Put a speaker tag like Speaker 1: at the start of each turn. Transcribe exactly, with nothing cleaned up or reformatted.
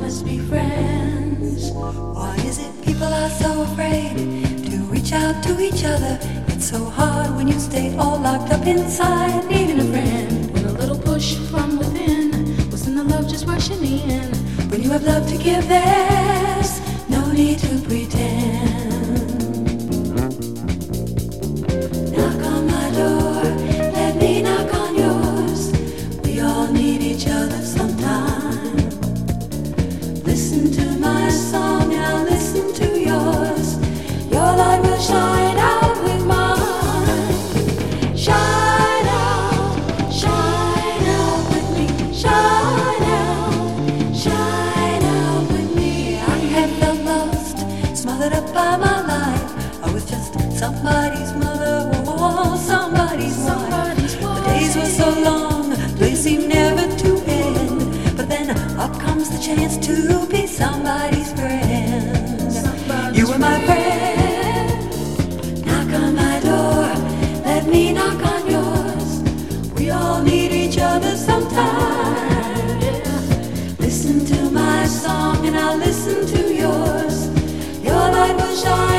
Speaker 1: must be friends. Why is it people are so afraid to reach out to each other? It's so hard when you stay all locked up inside, needing a friend.
Speaker 2: When a little push from within was in the love just rushing in.
Speaker 1: When you have love to give, there's no need to pretend. Knock on my door, let me knock on yours. We all need each other sometime. Listen to my song and I'll listen to yours. Your light will shine out with mine. Shine out, shine out with me. Shine out, shine out with me. I have felt lost, smothered up by my life. I was just somebody's mother, oh, somebody's wife. The days were so long, they seemed never to end. But then up comes the chance to be somebody's friend.
Speaker 2: Somebody's
Speaker 1: You were my friend. Knock on my door, let me knock on yours. We all need each other sometime. Listen to my song and I'll listen to yours. Your light will shine